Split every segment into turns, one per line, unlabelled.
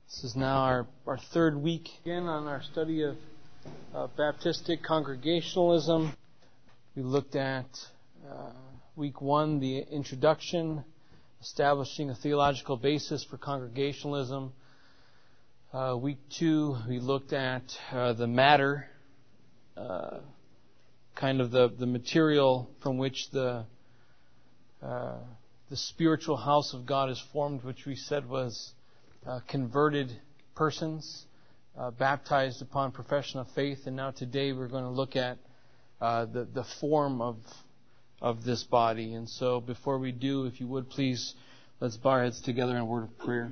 This is now our third week again on our study of Baptistic Congregationalism. We looked at week 1, the introduction, establishing a theological basis for Congregationalism. Week 2, we looked at the matter, kind of the material from which the spiritual house of God is formed, which we said was converted persons, baptized upon profession of faith. And now today we're going to look at the form of this body. And so before we do, if you would please, let's bow our heads together in a word of prayer.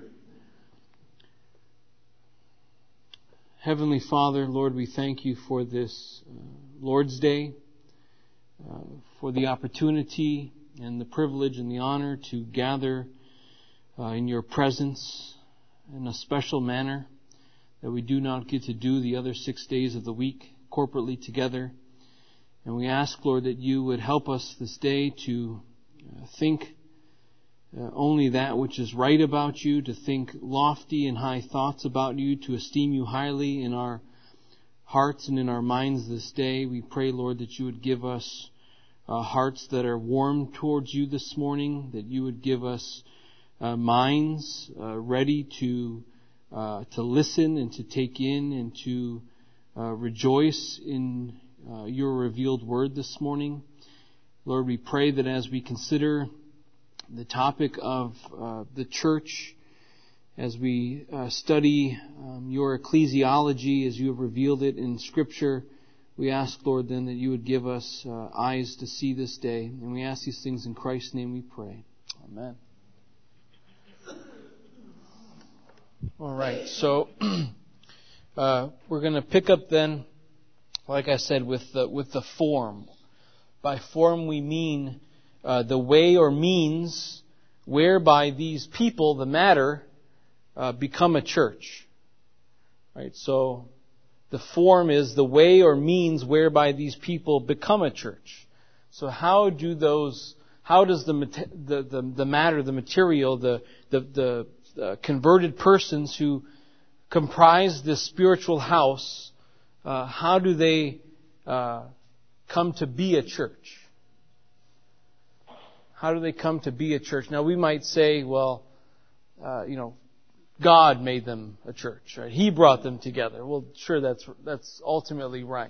Heavenly Father, Lord, we thank you for this Lord's Day, for the opportunity and the privilege and the honor to gather in your presence in a special manner that we do not get to do the other 6 days of the week corporately together. And we ask, Lord, that you would help us this day to think only that which is right about you, to think lofty and high thoughts about you, to esteem you highly in our hearts and in our minds this day. We pray, Lord, that you would give us hearts that are warm towards you this morning, that you would give us minds ready to listen and to take in and to rejoice in your revealed word this morning. Lord, we pray that as we consider the topic of the church, as we study your ecclesiology as you have revealed it in Scripture, we ask, Lord, then that you would give us eyes to see this day. And we ask these things in Christ's name we pray. Amen. All right, so we're going to pick up then, like I said, with the form. By form we mean the way or means whereby these people, the matter, become a church. Right? So the form is the way or means whereby these people become a church. So how does the matter, the material, the converted persons who comprise this spiritual house, how do they come to be a church? How do they come to be a church? Now we might say, well, God made them a church, right? He brought them together. Well, sure, that's ultimately right.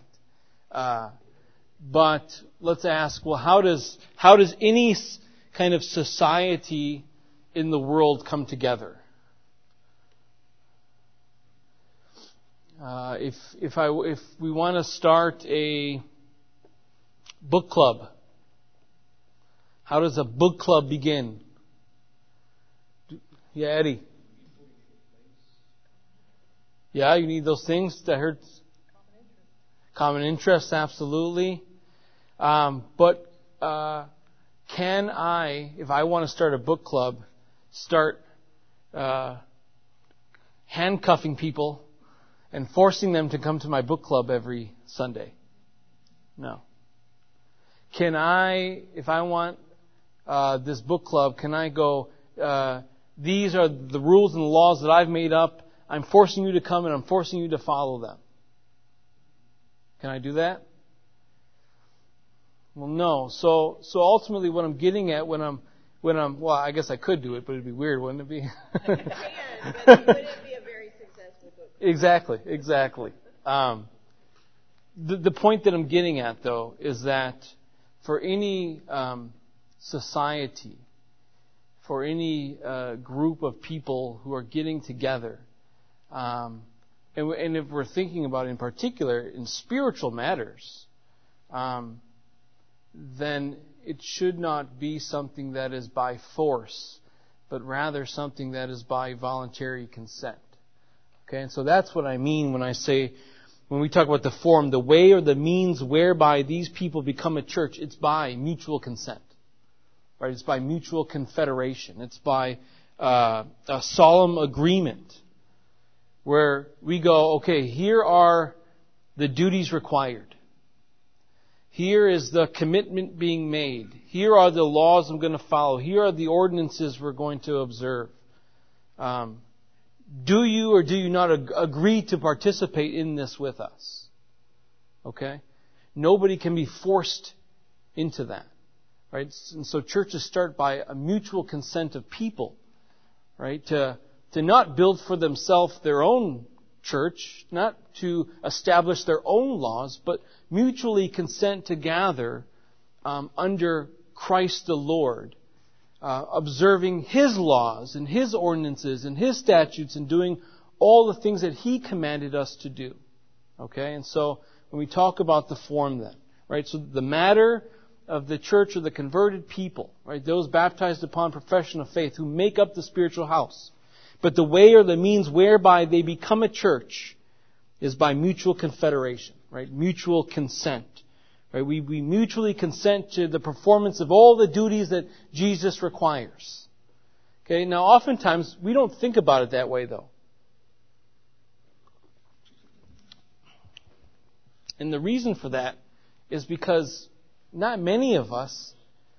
But let's ask, well, how does any kind of society in the world come together? If we want to start a book club, how does a book club begin? Yeah, Eddie. Yeah, you need those things. I heard common interest, absolutely. But can I, if I want to start a book club, start handcuffing people and forcing them to come to my book club every Sunday? No. Can I, if I want this book club, can I go, these are the rules and the laws that I've made up. I'm forcing you to come and I'm forcing you to follow them. Can I do that? Well, no. So ultimately what I'm getting at when I'm, well, I guess I could do it, but it'd be weird, wouldn't it be?
But it wouldn't be a very successful book.
Exactly. The point that I'm getting at, though, is that for any society, for any group of people who are getting together, and if we're thinking about it in particular in spiritual matters, then it should not be something that is by force, but rather something that is by voluntary consent. Okay, and so that's what I mean when we talk about the form, the way or the means whereby these people become a church, it's by mutual consent. Right? It's by mutual confederation. It's by a solemn agreement where we go, okay, here are the duties required. Here is the commitment being made. Here are the laws I'm going to follow. Here are the ordinances we're going to observe. do you or do you not agree to participate in this with us? Okay? Nobody can be forced into that. Right? And so churches start by a mutual consent of people. Right? To not build for themselves their own church, not to establish their own laws, but mutually consent to gather under Christ the Lord, observing His laws and His ordinances and His statutes and doing all the things that He commanded us to do. Okay? And so when we talk about the form then, right? So the matter of the church are the converted people, right? Those baptized upon profession of faith who make up the spiritual house. But the way or the means whereby they become a church is by mutual confederation, right? Mutual consent. Right? We mutually consent to the performance of all the duties that Jesus requires. Okay? Now, oftentimes, we don't think about it that way, though. And the reason for that is because not many of us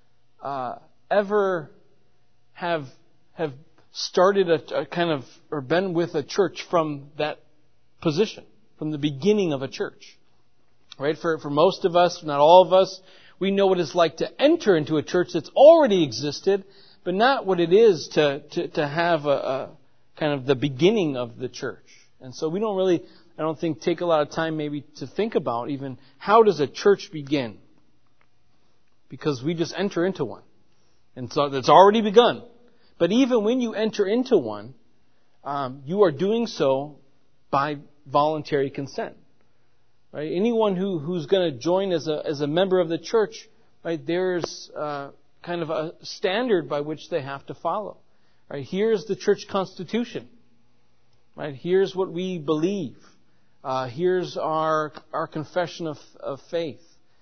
ever have started a kind of, or been with a church from that position, from the beginning of a church. Right? For most of us, not all of us, we know what it's like to enter into a church that's already existed, but not what it is to have a kind of the beginning of the church. And so we don't really, I don't think, take a lot of time maybe to think about even how does a church begin? Because we just enter into one. And so it's already begun. But even when you enter into one, you are doing so by voluntary consent. Right? Anyone who's going to join as a member of the church, right? There's kind of a standard by which they have to follow. Right? Here's the church constitution. Right? Here's what we believe. Here's our confession of faith.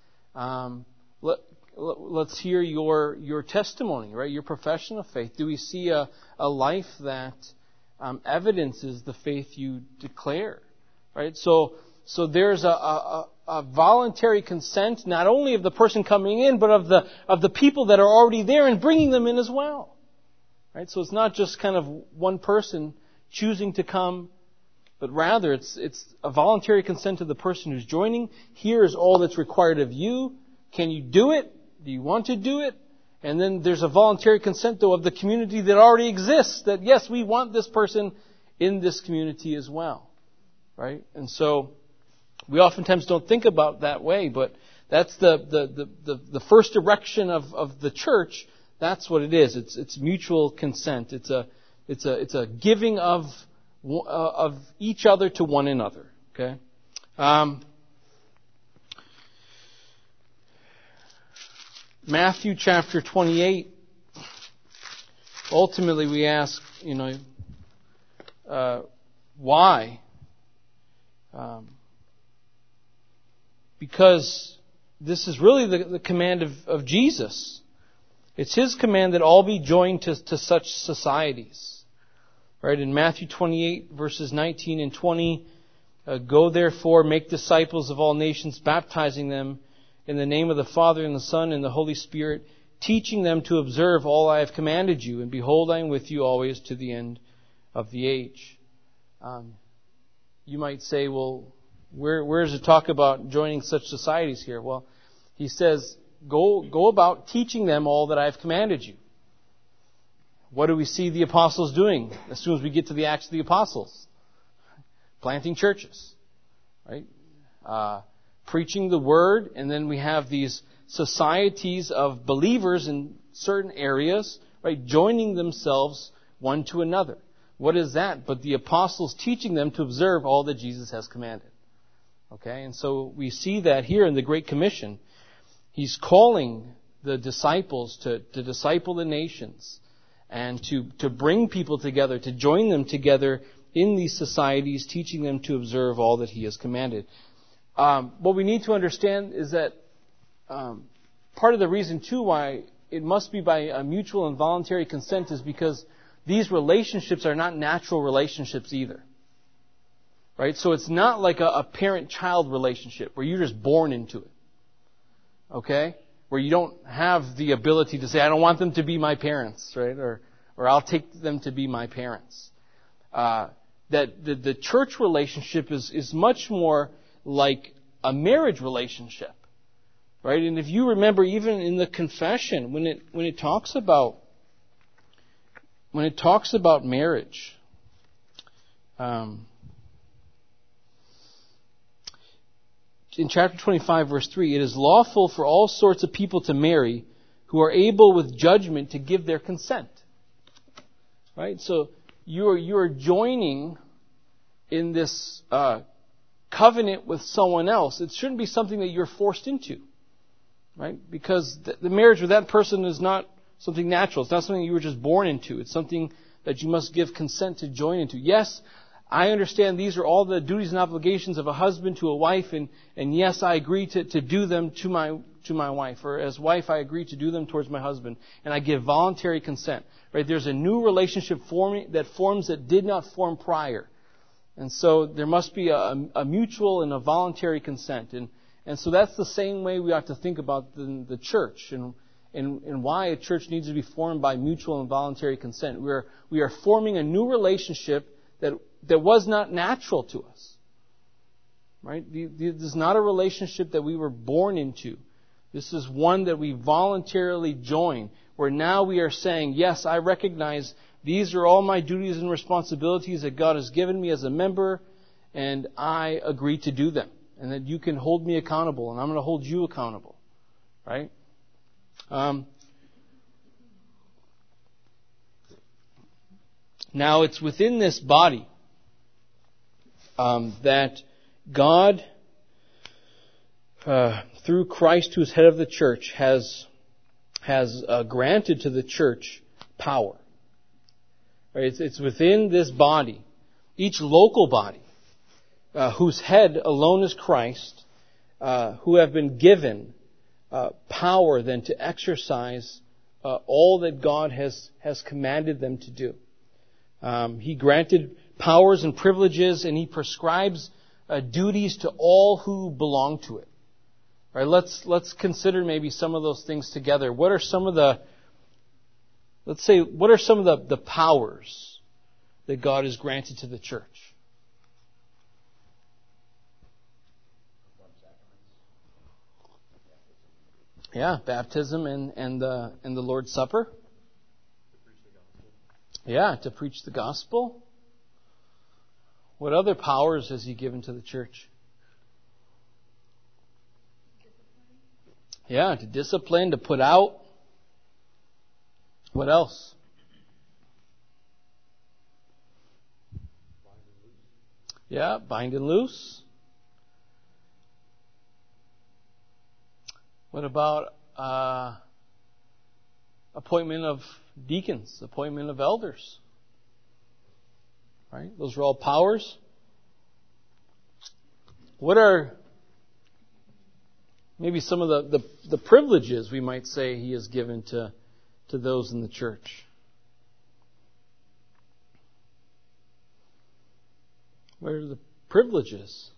Let's hear your testimony, right? Your profession of faith. Do we see a life that evidences the faith you declare? Right? So there's a voluntary consent, not only of the person coming in, but of the people that are already there and bringing them in as well. Right? So it's not just kind of one person choosing to come, but rather it's a voluntary consent of the person who's joining. Here is all that's required of you. Can you do it? Do you want to do it? And then there's a voluntary consent, though, of the community that already exists, that yes, we want this person in this community as well. Right? And so we oftentimes don't think about that way, but that's the first direction of the church. That's what it is. It's mutual consent. It's a giving of each other to one another. Okay. Matthew chapter 28. Ultimately, we ask, why? Because this is really the command of Jesus. It's His command that all be joined to such societies. Right? In Matthew 28, verses 19 and 20, go therefore, make disciples of all nations, baptizing them in the name of the Father and the Son and the Holy Spirit, teaching them to observe all I have commanded you. And behold, I am with you always to the end of the age. You might say, well, where does it talk about joining such societies here? Well, He says, go about teaching them all that I have commanded you. What do we see the apostles doing as soon as we get to the Acts of the Apostles? Planting churches. Right? Preaching the Word, and then we have these societies of believers in certain areas, right, joining themselves one to another. What is that? But the apostles teaching them to observe all that Jesus has commanded. Okay, and so we see that here in the Great Commission. He's calling the disciples to disciple the nations and to bring people together, to join them together in these societies, teaching them to observe all that He has commanded. What we need to understand is that part of the reason, too, why it must be by a mutual and voluntary consent is because these relationships are not natural relationships either. Right? So it's not like a parent-child relationship where you're just born into it. Okay? Where you don't have the ability to say, I don't want them to be my parents, right? Or I'll take them to be my parents. that the church relationship is much more like a marriage relationship, right? And if you remember, even in the confession, when it talks about marriage, in chapter 25, verse 3, it is lawful for all sorts of people to marry who are able with judgment to give their consent. Right? So you are joining in this covenant with someone else. It shouldn't be something that you're forced into. Right? Because the marriage with that person is not something natural. It's not something you were just born into. It's something that you must give consent to join into. Yes, I understand these are all the duties and obligations of a husband to a wife, and yes, I agree to do them to my wife, or as wife I agree to do them towards my husband, and I give voluntary consent. Right? There's a new relationship forming that did not form prior, and so there must be a mutual and a voluntary consent, and so that's the same way we ought to think about the church and why a church needs to be formed by mutual and voluntary consent. We are forming a new relationship that was not natural to us. Right? This is not a relationship that we were born into. This is one that we voluntarily join, where now we are saying, yes, I recognize these are all my duties and responsibilities that God has given me as a member, and I agree to do them. And that you can hold me accountable, and I'm going to hold you accountable. Right? Now, it's within this body that God, through Christ, who's head of the church, has granted to the church power. Right? It's within this body, each local body, whose head alone is Christ, who have been given power then to exercise all that God has commanded them to do. He granted powers and privileges, and He prescribes duties to all who belong to it. All right, let's consider maybe some of those things together. What are some of the powers that God has granted to the church? Yeah, baptism and the Lord's Supper. Yeah, to preach the gospel. What other powers has He given to the church? Yeah, to discipline, to put out. What else? Yeah, bind and loose. What about appointment of deacons, appointment of elders? Right? Those are all powers. What are maybe some of the privileges we might say He has given to those in the church? What are the privileges?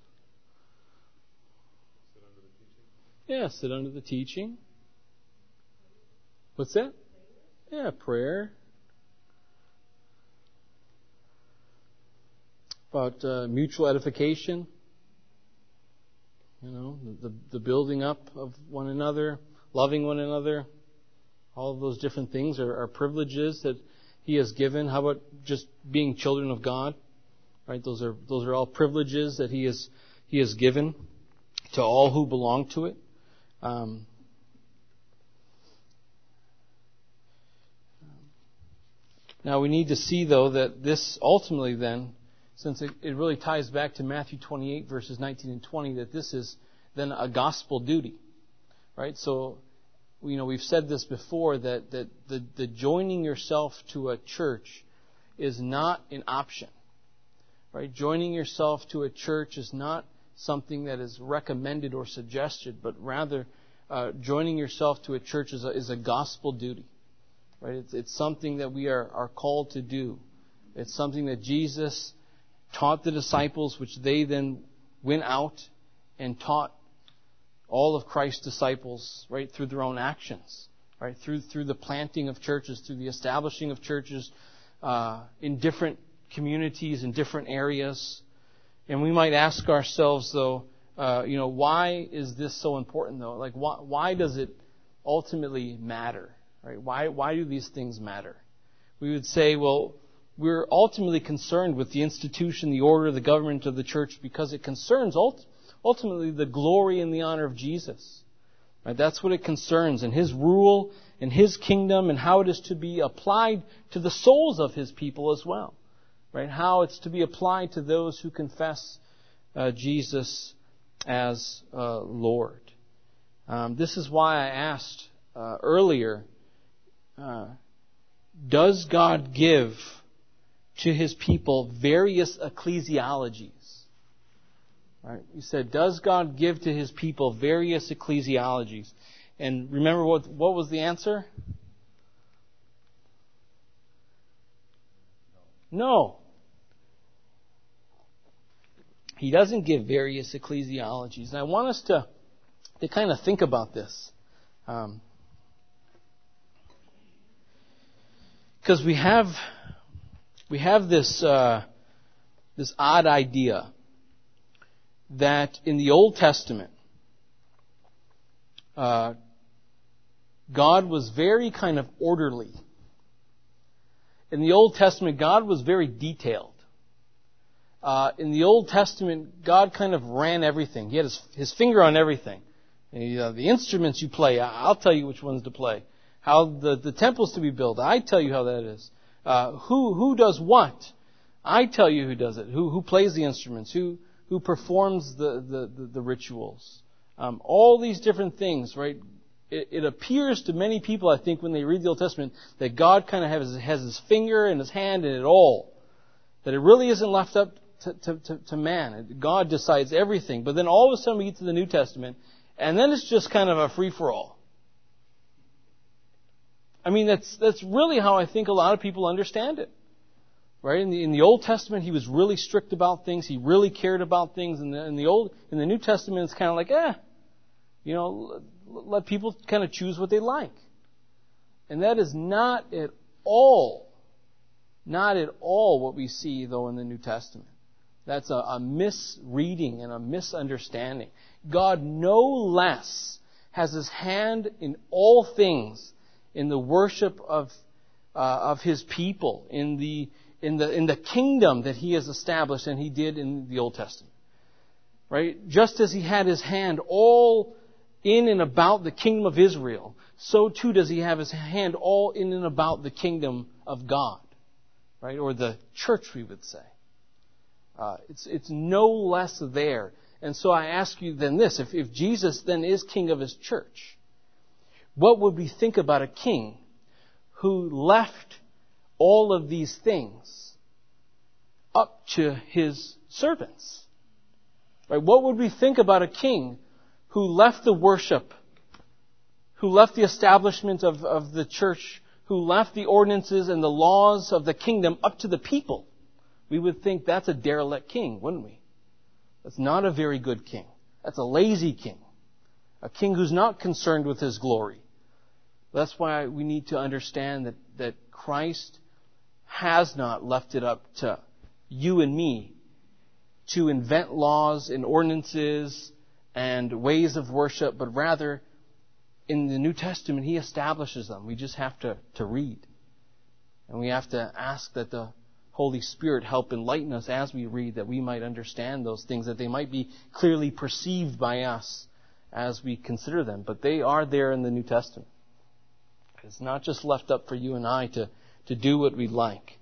Yeah, sit under the teaching. What's that? Yeah, prayer. About mutual edification. You know, the building up of one another, loving one another. All of those different things are privileges that He has given. How about just being children of God? Right? Those are all privileges that He has given to all who belong to it. Now we need to see, though, that this ultimately then, since it really ties back to Matthew 28, verses 19 and 20, that this is then a gospel duty. Right? So, we've said this before, that the joining yourself to a church is not an option. Right? Joining yourself to a church is not something that is recommended or suggested, but rather joining yourself to a church is a gospel duty. Right? It's something that we are called to do. It's something that Jesus taught the disciples, which they then went out and taught all of Christ's disciples, right, through their own actions, right, through the planting of churches, through the establishing of churches in different communities in different areas. And we might ask ourselves, though, why is this so important, though? Like, why does it ultimately matter? Right? Why do these things matter? We would say, well, we're ultimately concerned with the institution, the order, the government of the church because it concerns ultimately the glory and the honor of Jesus. Right? That's what it concerns, and His rule and His kingdom and how it is to be applied to the souls of His people as well. Right? How it's to be applied to those who confess Jesus as Lord. This is why I asked earlier, does God give to His people various ecclesiologies? Right? You said, does God give to His people various ecclesiologies? And remember what was the answer? No. He doesn't give various ecclesiologies. And I want us to kind of think about this. Because we have this odd idea that in the Old Testament, God was very kind of orderly. In the Old Testament, God was very detailed. In the Old Testament, God kind of ran everything. He had His finger on everything. The instruments you play, I'll tell you which ones to play. How the temple's to be built, I tell you how that is. Who does what, I tell you who does it. Who plays the instruments, who performs the rituals. All these different things, right? It appears to many people, I think, when they read the Old Testament, that God kind of has His finger and His hand in it all. That it really isn't left up to man. God decides everything. But then all of a sudden we get to the New Testament, and then it's just kind of a free-for-all. I mean, that's really how I think a lot of people understand it. Right? In the Old Testament, He was really strict about things. He really cared about things. In the New Testament, it's kind of like, let people kind of choose what they like. And that is not at all what we see, though, in the New Testament. That's a misreading and a misunderstanding. God no less has His hand in all things in the worship of His people, in the kingdom that He has established, and He did in the Old Testament. Right? Just as He had His hand all in and about the kingdom of Israel, so too does He have His hand all in and about the kingdom of God. Right? Or the church, we would say. It's no less there. And so I ask you then this, if Jesus then is king of His church, what would we think about a king who left all of these things up to His servants? Right? What would we think about a king who left the worship, who left the establishment of the church, who left the ordinances and the laws of the kingdom up to the people? We would think that's a derelict king, wouldn't we? That's not a very good king. That's a lazy king. A king who's not concerned with his glory. That's why we need to understand that Christ has not left it up to you and me to invent laws and ordinances and ways of worship, but rather in the New Testament He establishes them. We just have to read. And we have to ask that the Holy Spirit help enlighten us as we read, that we might understand those things, that they might be clearly perceived by us as we consider them. But they are there in the New Testament. It's not just left up for you and I to do what we like.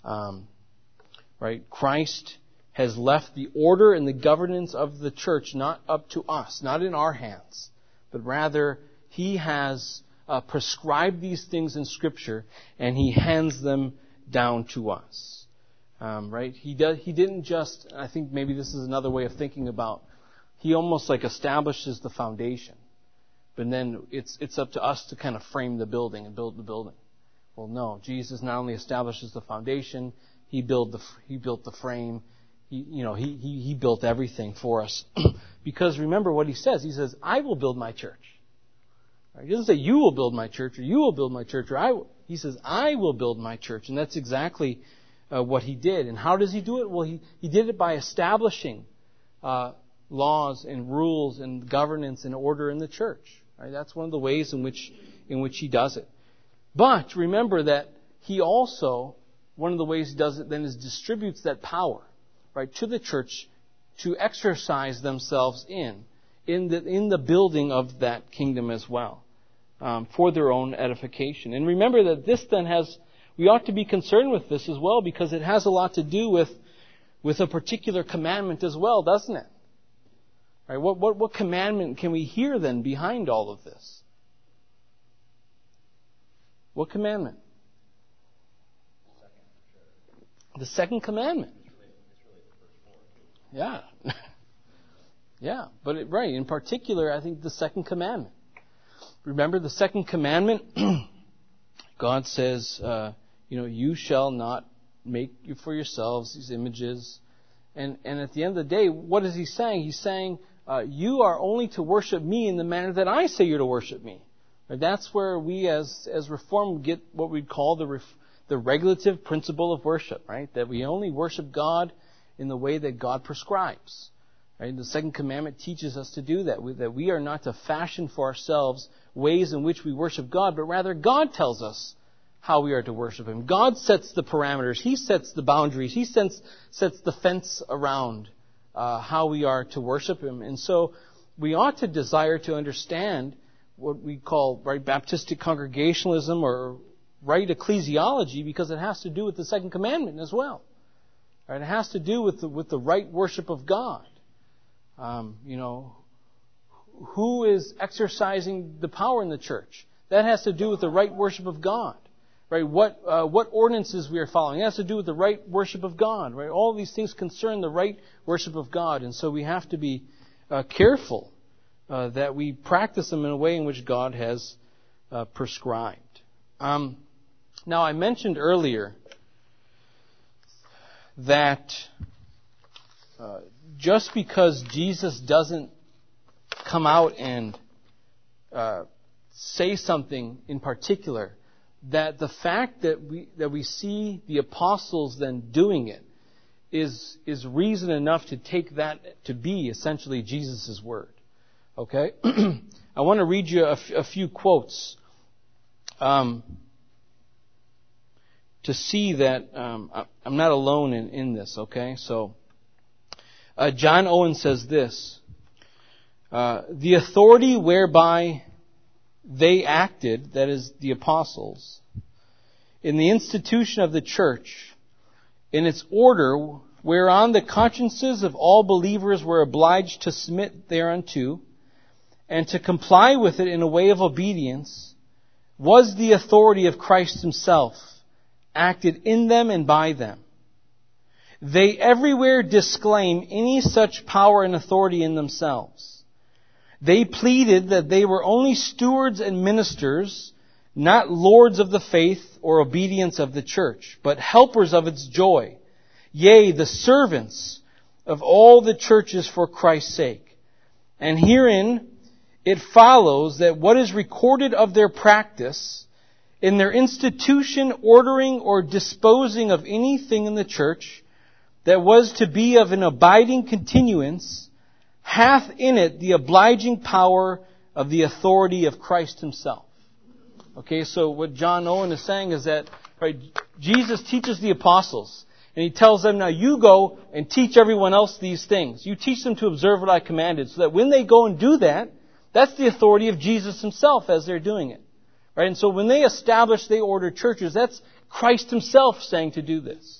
Right? Christ has left the order and the governance of the church not up to us, not in our hands, but rather He has prescribed these things in Scripture, and He hands them down to us. Right? He didn't just, I think maybe this is another way of thinking about, He almost like establishes the foundation. But then it's up to us to kind of frame the building and build the building. Well, no. Jesus not only establishes the foundation, He built the frame. He built everything for us. Because remember what He says. He says, I will build my church. Right? He doesn't say, you will build my church, or you will build my church, or I will. He says, I will build my church. And that's exactly what He did. And how does He do it? Well, He did it by establishing laws and rules and governance and order in the church. Right? That's one of the ways in which He does it. But remember that He also, one of the ways He does it then is distributes that power, right, to the church to exercise themselves in the building of that kingdom as well, for their own edification. And remember that this then we ought to be concerned with this as well, because it has a lot to do with a particular commandment as well, doesn't it? Right? What commandment can we hear then behind all of this? What commandment? The second commandment. Yeah. Yeah, but in particular, I think the second commandment. Remember the second commandment? God says, you shall not make for yourselves these images. And at the end of the day, what is He saying? He's saying, you are only to worship Me in the manner that I say you're to worship Me. Right? That's where we as Reformed get what we'd call the regulative principle of worship, right? That we only worship God in the way that God prescribes. Right? The second commandment teaches us to do that. That we are not to fashion for ourselves ways in which we worship God, but rather God tells us how we are to worship Him. God sets the parameters. He sets the boundaries. He sets the fence around how we are to worship Him. And so we ought to desire to understand what we call right Baptistic congregationalism or right ecclesiology, because it has to do with the second commandment as well. Right? It has to do with the right worship of God. Who is exercising the power in the church? That has to do with the right worship of God. Right? What ordinances we are following. It has to do with the right worship of God. Right? All these things concern the right worship of God. And so we have to be careful that we practice them in a way in which God has prescribed. Now, I mentioned earlier that just because Jesus doesn't come out and say something in particular, that the fact that we see the apostles then doing it is reason enough to take that to be essentially Jesus' word. Okay? I want to read you a few quotes to see that I'm not alone in this. Okay? So, John Owen says this: the authority whereby they acted, that is, the apostles, in the institution of the church, in its order whereon the consciences of all believers were obliged to submit thereunto, and to comply with it in a way of obedience, was the authority of Christ Himself, acted in them and by them. They everywhere disclaim any such power and authority in themselves. They pleaded that they were only stewards and ministers, not lords of the faith or obedience of the church, but helpers of its joy, yea, the servants of all the churches for Christ's sake. And herein it follows that what is recorded of their practice in their institution, ordering, or disposing of anything in the church that was to be of an abiding continuance, hath in it the obliging power of the authority of Christ Himself. Okay, so what John Owen is saying is that, right, Jesus teaches the apostles, and He tells them, now you go and teach everyone else these things. You teach them to observe what I commanded, so that when they go and do that, that's the authority of Jesus Himself as they're doing it. Right? And so when they order churches, that's Christ Himself saying to do this.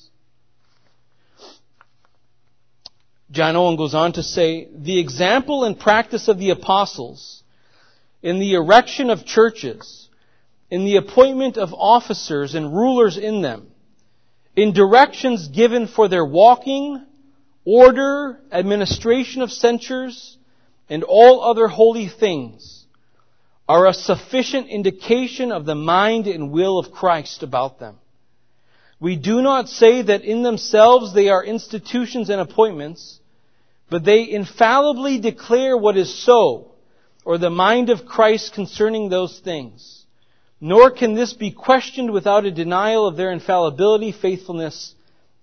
John Owen goes on to say, the example and practice of the apostles in the erection of churches, in the appointment of officers and rulers in them, in directions given for their walking, order, administration of censures, and all other holy things, are a sufficient indication of the mind and will of Christ about them. We do not say that in themselves they are institutions and appointments, but they infallibly declare what is so, or the mind of Christ concerning those things. Nor can this be questioned without a denial of their infallibility, faithfulness,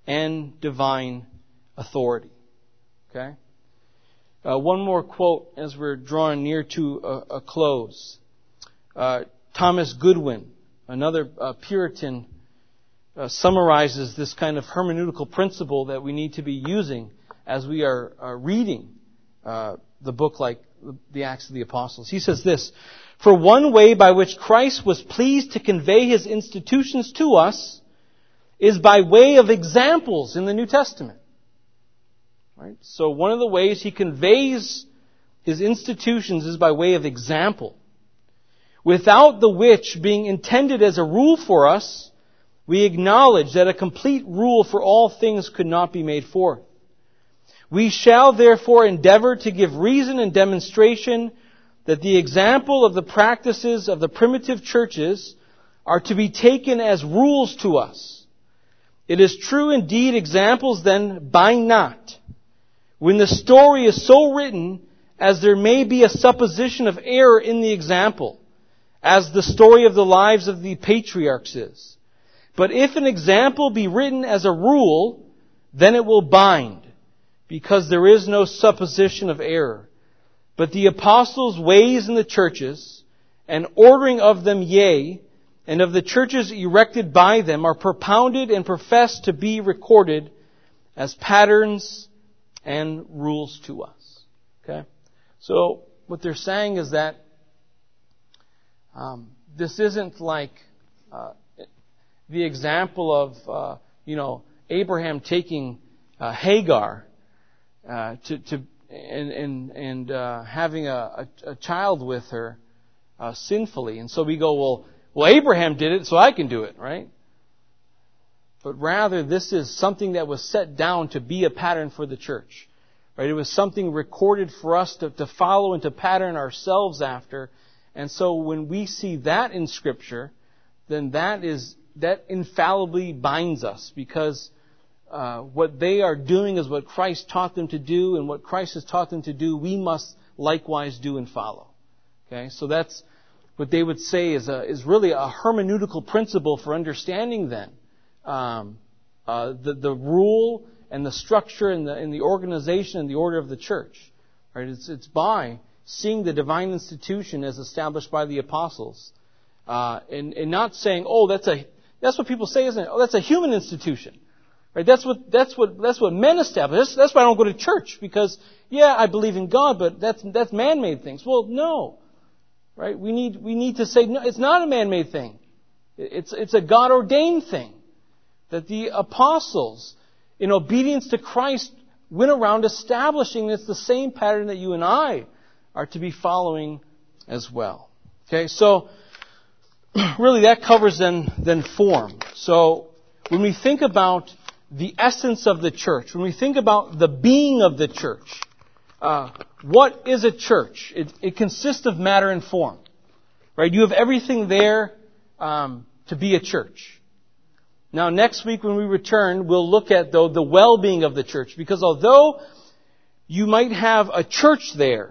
and divine authority. Okay? One more quote as we're drawing near to a close. Thomas Goodwin, another Puritan, summarizes this kind of hermeneutical principle that we need to be using as we are reading the book like the Acts of the Apostles. He says this: "For one way by which Christ was pleased to convey His institutions to us is by way of examples in the New Testament." Right? So one of the ways He conveys His institutions is by way of example. "Without the which, being intended as a rule for us, we acknowledge that a complete rule for all things could not be made forth. We shall therefore endeavor to give reason and demonstration that the example of the practices of the primitive churches are to be taken as rules to us. It is true indeed, examples then bind not. When the story is so written as there may be a supposition of error in the example, as the story of the lives of the patriarchs is. But if an example be written as a rule, then it will bind, because there is no supposition of error. But the apostles' ways in the churches, and ordering of them, yea, and of the churches erected by them, are propounded and professed to be recorded as patterns and rules to us." Okay? So, what they're saying is that this isn't like the example of, Abraham taking Hagar and having a child with her sinfully. And so we go, well, Abraham did it, so I can do it, right? But rather, this is something that was set down to be a pattern for the church. Right? It was something recorded for us to follow and to pattern ourselves after. And so when we see that in Scripture, then that infallibly binds us, because what they are doing is what Christ taught them to do, and what Christ has taught them to do, we must likewise do and follow. Okay, so that's what they would say is really a hermeneutical principle for understanding then the rule and the structure and the organization and the order of the church. Right? It's by seeing the divine institution as established by the apostles, and not saying, oh, that's what people say, isn't it? Oh, that's a human institution. Right? That's what men establish. That's why I don't go to church, because I believe in God, but that's man-made things. Well, no. Right? We need to say, no, it's not a man-made thing. It's a God-ordained thing that the apostles, in obedience to Christ, went around establishing. It's the same pattern that you and I are to be following as well. Okay, so really that covers then form. So when we think about the essence of the church, when we think about the being of the church, what is a church? It consists of matter and form. Right? You have everything there to be a church. Now, next week when we return, we'll look at, though, the well-being of the church. Because although you might have a church there,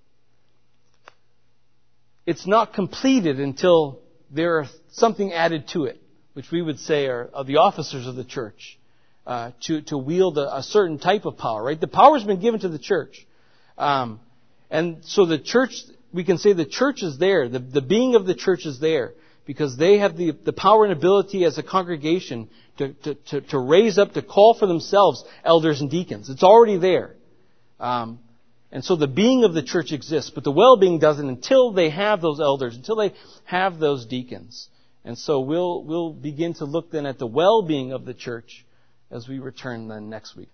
it's not completed until there's something added to it, which we would say are the officers of the church, to wield a certain type of power. Right? The power's been given to the church. And so the church, we can say the church is there. The being of the church is there, because they have the power and ability as a congregation to raise up, to call for themselves elders and deacons. It's already there. And so the being of the church exists, but the well-being doesn't until they have those elders, until they have those deacons. And so we'll begin to look then at the well-being of the church as we return then next week.